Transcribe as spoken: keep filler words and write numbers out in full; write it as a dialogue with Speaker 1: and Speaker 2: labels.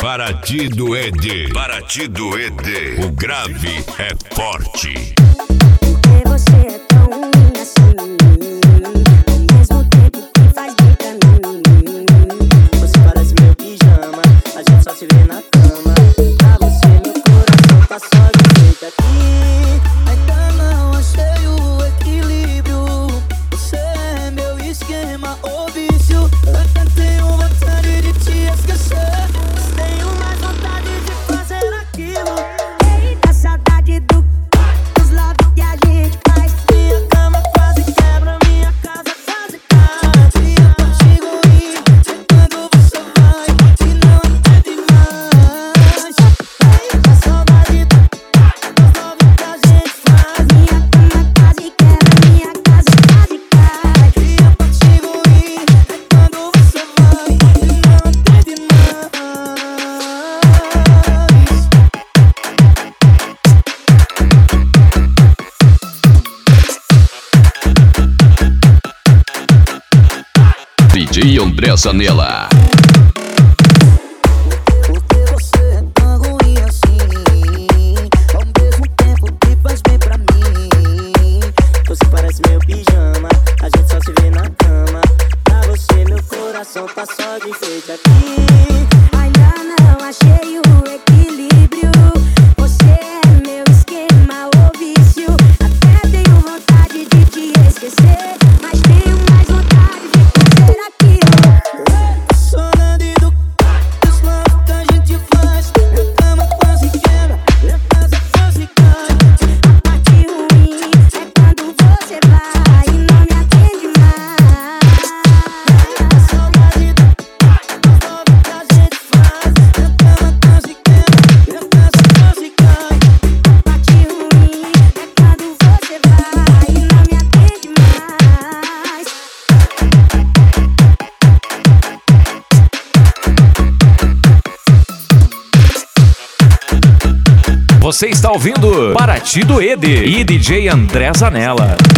Speaker 1: Paraty do E D. Paraty do E D. O grave é forte.
Speaker 2: Porque você é tão ruim assim, ao mesmo tempo que faz bem pra mim.
Speaker 3: Você parece meu pijama, a gente só se vê na cama. Pra você meu coração tá só de jeito aqui. Ainda não achei o equilíbrio. Você é meu esquema ou vício. Eu até tenho vontade de te esquecer, mas tenho mais vontade de fazer aquilo.
Speaker 2: Eita, saudade do dos love que a gente faz.
Speaker 3: Minha cama quase quebra, minha casa quase cai. Minha contigo ir, sei quando você vai e não até demais. Eita, saudade dos love que a gente faz.
Speaker 2: Minha cama quase quebra, minha casa quase cai.
Speaker 3: Minha contigo ir, sei quando você vai e não até demais.
Speaker 4: D J André Zanella.
Speaker 3: Porque você é tão ruim assim, ao mesmo tempo que faz bem pra mim. Você parece meu pijama, a gente só se vê na cama. Pra você meu coração tá só de enfeite aqui.
Speaker 2: Ainda não achei o equilíbrio. Você é meu esquema ou vício. Até tenho vontade de te esquecer, mas tenho mais vontade de fazer aquilo.
Speaker 3: Saudade do dos love que a gente faz. Minha cama quase quebra, minha casa quase cai.
Speaker 2: A parte ruim é quando você vai e não me atende mais.
Speaker 3: Saudade dos love que a gente faz. Minha cama quase quebra, minha casa quase cai.
Speaker 2: A parte ruim é quando você vai e não me atende mais.
Speaker 5: Você está ouvindo Paraty do E D e D J André Zanella.